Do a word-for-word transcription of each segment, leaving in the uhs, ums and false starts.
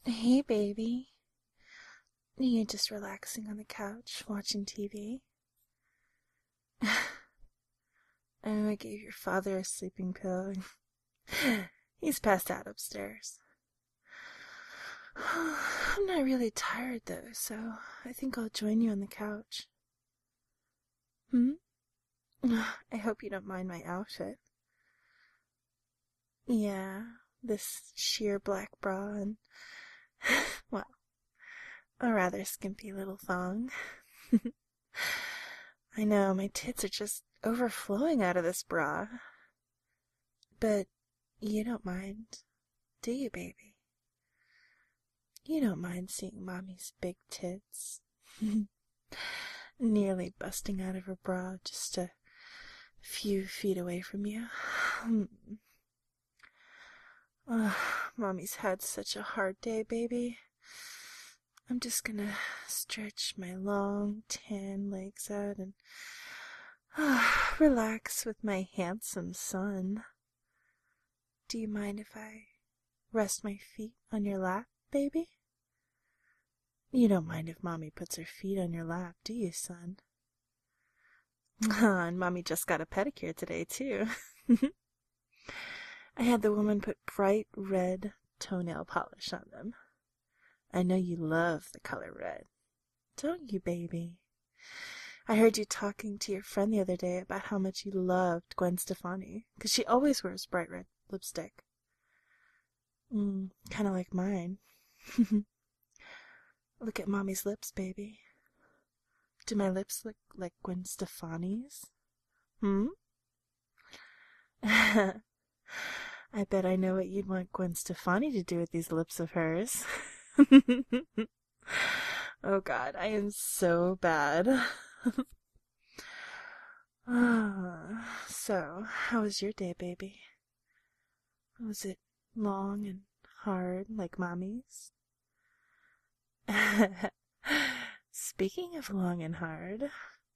Hey, baby. You're just relaxing on the couch, watching T V? Oh, I gave your father a sleeping pill. He's passed out upstairs. I'm not really tired, though, so I think I'll join you on the couch. Hmm? I hope you don't mind my outfit. Yeah, this sheer black bra and, well, a rather skimpy little thong. I know, my tits are just overflowing out of this bra. But you don't mind, do you, baby? You don't mind seeing Mommy's big tits nearly busting out of her bra just a few feet away from you. Oh, Mommy's had such a hard day, baby. I'm just gonna stretch my long, tan legs out and uh, relax with my handsome son. Do you mind if I rest my feet on your lap, baby? You don't mind if Mommy puts her feet on your lap, do you, son? And Mommy just got a pedicure today, too. I had the woman put bright red toenail polish on them. I know you love the color red. Don't you, baby? I heard you talking to your friend the other day about how much you loved Gwen Stefani, because she always wears bright red lipstick. Mm, kind of like mine. Look at Mommy's lips, baby. Do my lips look like Gwen Stefani's? Hmm? I bet I know what you'd want Gwen Stefani to do with these lips of hers. Oh God, I am so bad. Ah, so, how was your day, baby? Was it long and hard like Mommy's? Speaking of long and hard,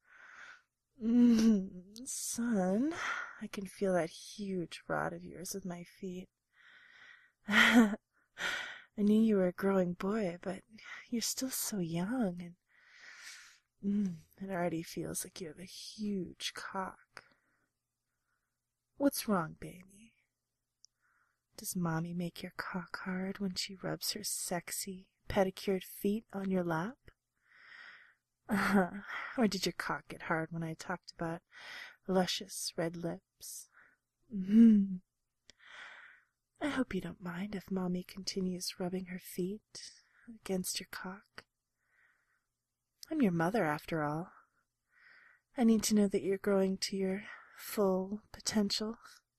mm, son, I can feel that huge rod of yours with my feet. I knew you were a growing boy, but you're still so young, and mm, it already feels like you have a huge cock. What's wrong, baby? Does Mommy make your cock hard when she rubs her sexy, pedicured feet on your lap? Uh-huh. Or did your cock get hard when I talked about luscious red lips? Mm-hmm. I hope you don't mind if Mommy continues rubbing her feet against your cock. I'm your mother, after all. I need to know that you're growing to your full potential.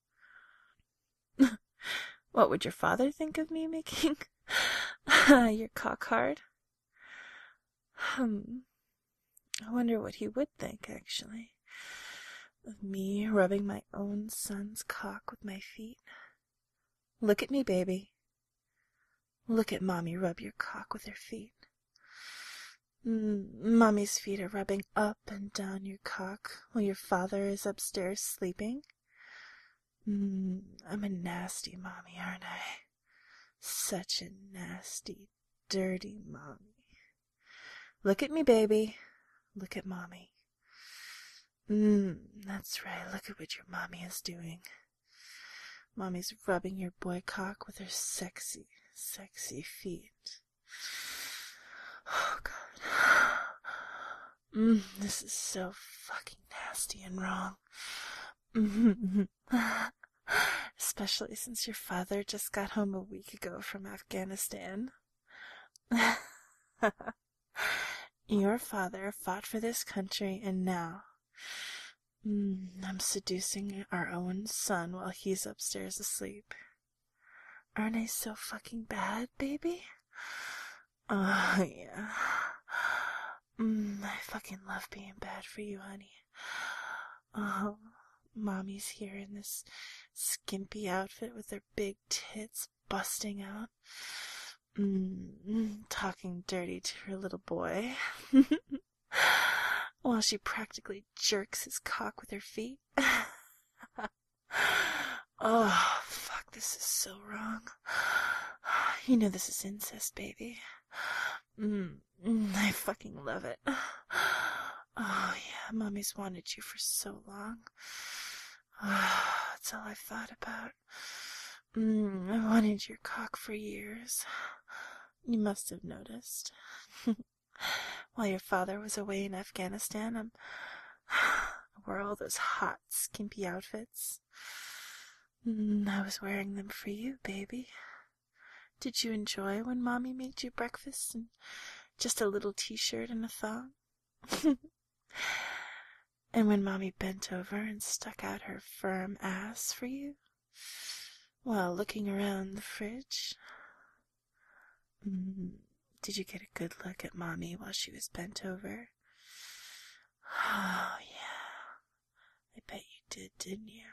What would your father think of me making your cock hard? Hmm. I wonder what he would think, actually, of me rubbing my own son's cock with my feet. Look at me, baby. Look at Mommy rub your cock with her feet. Mm, Mommy's feet are rubbing up and down your cock while your father is upstairs sleeping. Mm, I'm a nasty mommy, aren't I? Such a nasty, dirty mommy. Look at me, baby. Look at Mommy. Mmm, that's right. Look at what your mommy is doing. Mommy's rubbing your boy cock with her sexy, sexy feet. Oh, God. Mmm, this is so fucking nasty and wrong. Mm-hmm. Especially since your father just got home a week ago from Afghanistan. Your father fought for this country, and now mm, I'm seducing our own son while he's upstairs asleep. Aren't I so fucking bad, baby? Oh, yeah. Mm, I fucking love being bad for you, honey. Oh, Mommy's here in this skimpy outfit with her big tits busting out. Mm, talking dirty to her little boy. While she practically jerks his cock with her feet. Oh, fuck, this is so wrong. You know this is incest, baby. Mm, mm, I fucking love it. Oh, yeah, Mommy's wanted you for so long. Oh, that's all I've thought about. Mm, I wanted your cock for years. You must have noticed. While your father was away in Afghanistan, I'm... I wore all those hot, skimpy outfits. Mm, I was wearing them for you, baby. Did you enjoy when Mommy made you breakfast and just a little t-shirt and a thong? And when Mommy bent over and stuck out her firm ass for you while looking around the fridge? Mm, did you get a good look at Mommy while she was bent over? Oh, yeah. I bet you did, didn't you?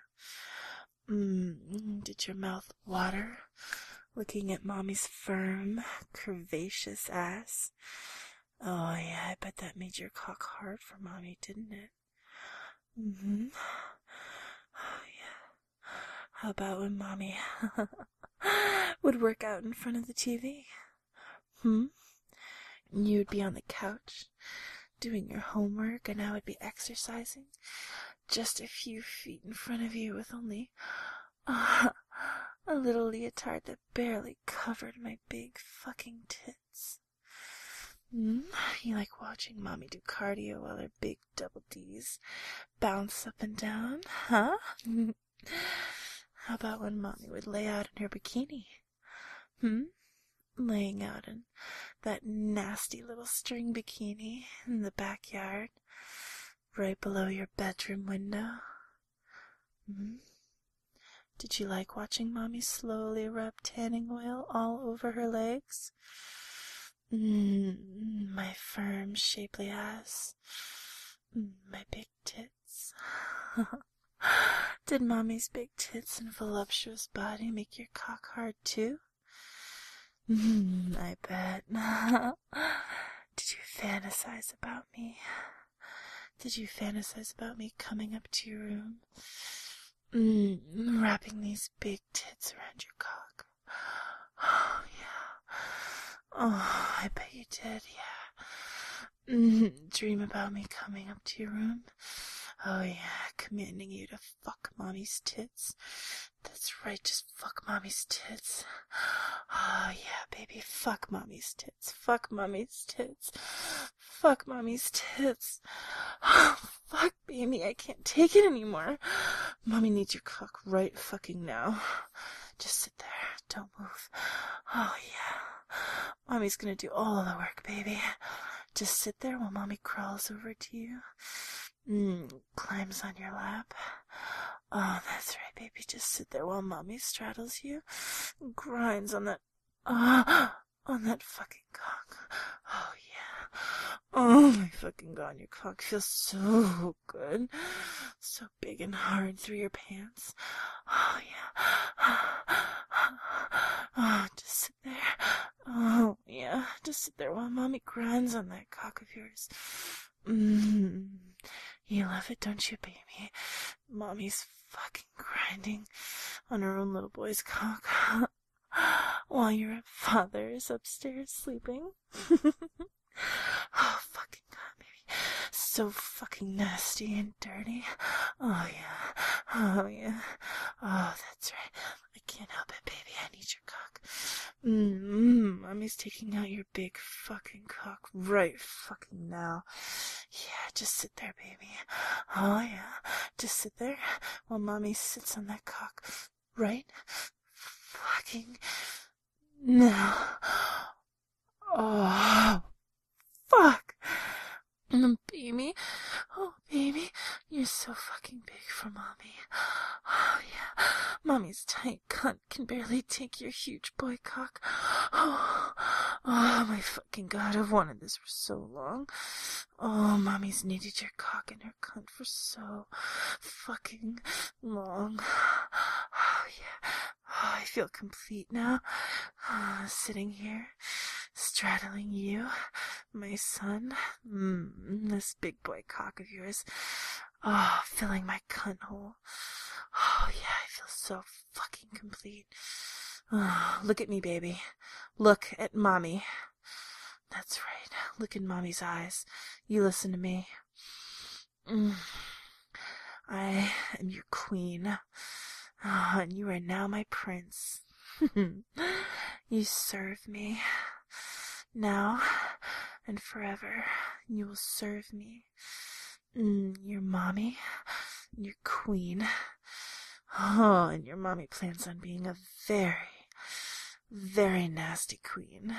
Mm, did your mouth water looking at Mommy's firm, curvaceous ass? Oh, yeah, I bet that made your cock hard for Mommy, didn't it? Mm-hmm. Oh, yeah. How about when Mommy would work out in front of the T V? Hmm? You'd be on the couch doing your homework, and I would be exercising just a few feet in front of you with only uh, a little leotard that barely covered my big fucking tits. Mm? You like watching Mommy do cardio while her big double D's bounce up and down, huh? How about when Mommy would lay out in her bikini? Hmm? Laying out in that nasty little string bikini in the backyard, right below your bedroom window. Hmm? Did you like watching Mommy slowly rub tanning oil all over her legs? Mm, my firm, shapely ass. Mm, my big tits. Did Mommy's big tits and voluptuous body make your cock hard too? Mm, I bet. Did you fantasize about me? Did you fantasize about me coming up to your room? Mm, wrapping these big tits around your cock? Oh, yeah. Oh, I bet you did, yeah. Mm, dream about me coming up to your room? Oh, yeah, commanding you to fuck Mommy's tits. That's right, just fuck Mommy's tits. Oh, yeah, baby, fuck Mommy's tits. Fuck Mommy's tits. Fuck Mommy's tits. Oh, fuck, baby, I can't take it anymore. Mommy needs your cock right fucking now. Just sit there, don't move. Oh, yeah. Mommy's gonna do all the work, baby. Just sit there while Mommy crawls over to you. Mm, climbs on your lap. Oh, that's right, baby. Just sit there while Mommy straddles you. Grinds on that, ah, uh, on that fucking cock. Oh, yeah. Oh, my fucking god, your cock feels so good. So big and hard through your pants. Oh, yeah. Oh, just sit there. Oh, yeah. Just sit there while Mommy grinds on that cock of yours. Mmm. You love it, don't you, baby? Mommy's fucking grinding on her own little boy's cock while your father is upstairs sleeping. Oh, fucking god, baby. So fucking nasty and dirty. Oh, yeah. Oh, yeah. Oh, that's right. I can't help it, baby. I need your cock. Mmm, Mommy's taking out your big fucking cock right fucking now. Yeah, just sit there, baby. Oh, yeah. Just sit there while Mommy sits on that cock right fucking now. Oh, fuck. Mm, baby. Oh, baby. You're so fucking big for Mommy. Oh, yeah. Mommy's tight cunt can barely take your huge boy cock. Oh, oh, my fucking god. I've wanted this for so long. Oh, Mommy's needed your cock and her cunt for so fucking long. Oh, yeah. Oh, I feel complete now. Uh, sitting here, straddling you, my son. Mm, this big boy cock of yours. Oh, filling my cunt hole. Oh, yeah, I feel so fucking complete. Oh, look at me, baby. Look at Mommy. That's right. Look in Mommy's eyes. You listen to me. Mm. I am your queen. Oh, and you are now my prince. You serve me. Now and forever, you will serve me. Mm, your mommy, your queen. Oh, and your mommy plans on being a very, very nasty queen.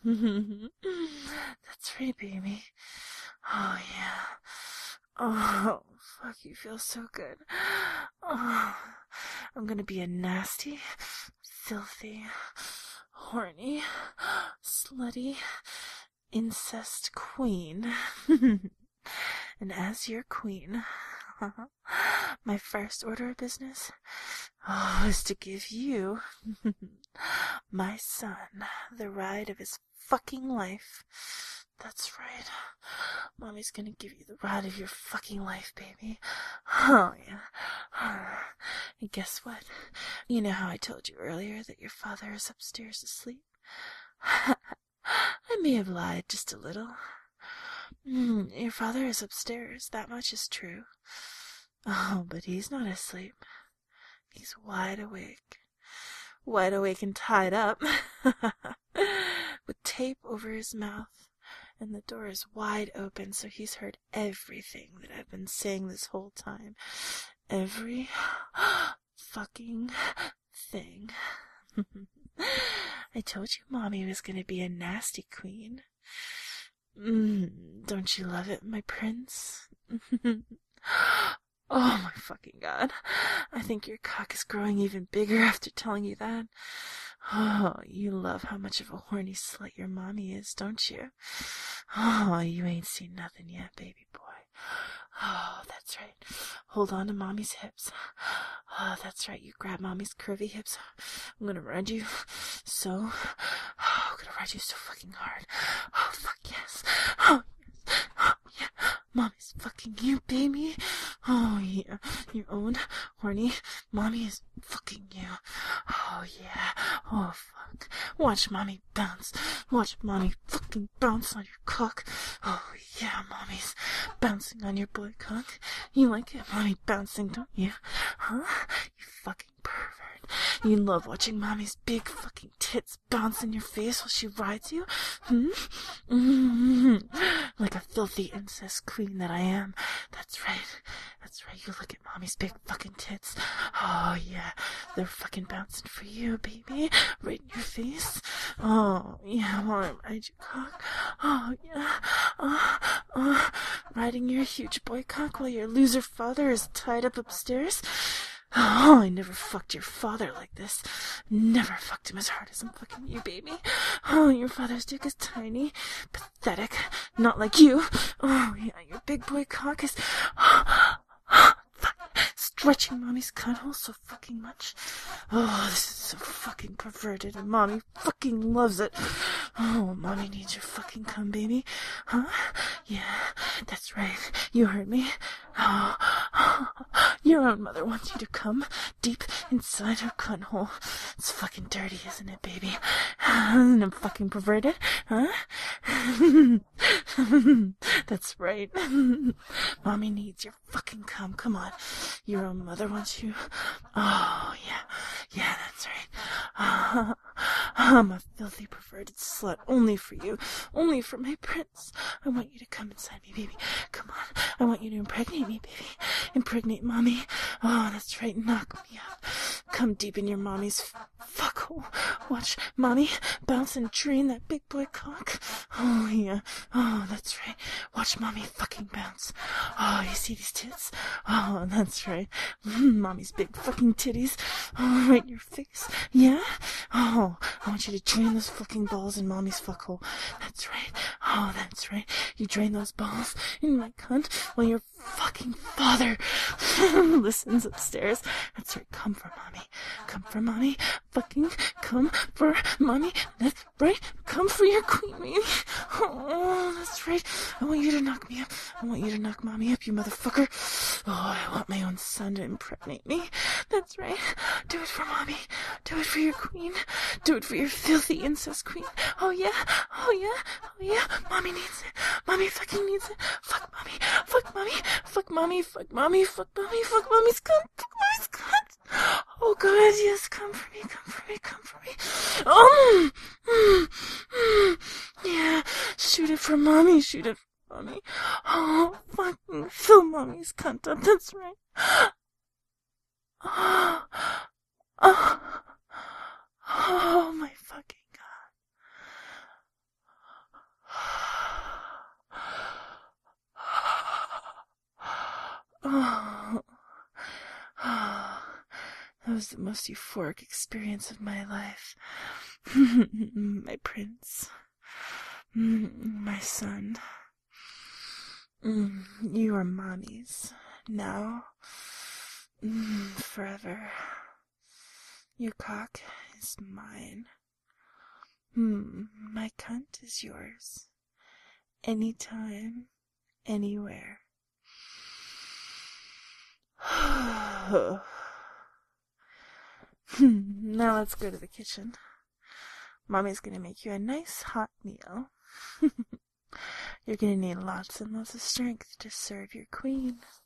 That's right, baby. Oh, yeah. Oh, fuck, you feel so good. Oh, I'm gonna be a nasty, filthy, horny, slutty, incest queen. And as your queen, my first order of business oh, is to give you, my son, the ride of his fucking life. That's right. Mommy's gonna give you the ride of your fucking life, baby. Oh, yeah. And guess what? You know how I told you earlier that your father is upstairs asleep? I may have lied just a little. Mm, your father is upstairs, that much is true. Oh, but he's not asleep. He's wide awake. Wide awake and tied up. With tape over his mouth. And the door is wide open, so he's heard everything that I've been saying this whole time. Every fucking thing. I told you Mommy was gonna be a nasty queen. Mm, don't you love it, my prince? Oh my fucking god. I think your cock is growing even bigger after telling you that. Oh, you love how much of a horny slut your mommy is, don't you? Oh, you ain't seen nothing yet, baby boy. Oh, that's right. Hold on to Mommy's hips. Oh, that's right. You grab Mommy's curvy hips. I'm gonna ride you so... Oh, I'm gonna ride you so fucking hard. Oh, fuck yes. Oh, yes. Oh, yeah. Mommy's fucking you, baby. Oh, yeah. Your own horny Mommy is fucking you. Oh, yeah. Oh, fuck. Watch Mommy bounce. Watch Mommy fucking bounce on your cock. Oh, yeah, Mommy's bouncing on your boy cock. You like it, Mommy bouncing, don't you? Huh? You fucking pervert. You love watching Mommy's big fucking tits bounce in your face while she rides you? Hmm? Mm-hmm. Like a filthy incest queen that I am. That's right. That's right. You look at Mommy's big fucking tits. Oh, yeah. They're fucking bouncing for you, baby. Right in your face. Oh, yeah. While I ride your cock. Oh, yeah. Oh, oh. Riding your huge boy cock while your loser father is tied up upstairs. Oh, I never fucked your father like this. Never fucked him as hard as I'm fucking you, baby. Oh, your father's dick is tiny. Pathetic. Not like you. Oh, yeah, your big boy cock is... stretching Mommy's cuddle so fucking much. Oh, this is so fucking perverted, and Mommy fucking loves it. Oh, Mommy needs your fucking cum, baby. Huh? Yeah, that's right. You heard me. Oh, your own mother wants you to come deep inside her cunt hole. It's fucking dirty, isn't it, baby? And I'm fucking perverted, huh? That's right. Mommy needs your fucking cum. Come on. Your own mother wants you. Oh, yeah. Yeah, that's right. Uh, I'm a filthy, perverted slut. Only for you. Only for my prince. I want you to come inside me, baby. Come on. I want you to impregnate me, baby. Impregnate Mommy. Oh, that's right. Knock me up. Come deep in your Mommy's fuck hole. Watch Mommy bounce and drain that big boy cock. Oh, yeah. Oh, that's right. Watch Mommy fucking bounce. Oh, you see these tits? Oh, that's right. Mommy's big fucking titties. Oh, right in your face. Yeah? Oh, I want you to drain those fucking balls in Mommy's fuck hole. That's right. Oh, that's right. You drain those balls in my cunt while your fucking father listens upstairs. That's right. Come for Mommy. Come for Mommy. Fucking come for Mommy. That's right. Come for your queen, baby. Oh, that's right. I want you to knock me up. I want you to knock Mommy up, you motherfucker. Oh, I want my own son to impregnate me. That's right. Do it for Mommy. Do it for your queen. Do it for your filthy incest queen. Oh yeah? Oh yeah? Oh yeah? Mommy needs it. Mommy fucking needs it. Fuck Mommy. Fuck Mommy. Fuck Mommy. Fuck Mommy. Fuck Mommy. Fuck Mommy's cunt. Fuck Mommy's cunt. Oh God, yes, come for me. Come for me. Come for me. Oh! Mm, mm, yeah. Shoot it for Mommy. Shoot it for Mommy. Oh, fucking fill Mommy's cunt up. That's right. Oh, oh, oh my fucking God. Oh, oh, that was the most euphoric experience of my life. My prince. My son. You are Mommy's. Now. Forever. Your cock is mine. My cunt is yours. Anytime, anywhere. Now let's go to the kitchen. Mommy's gonna make you a nice hot meal. You're gonna need lots and lots of strength to serve your queen.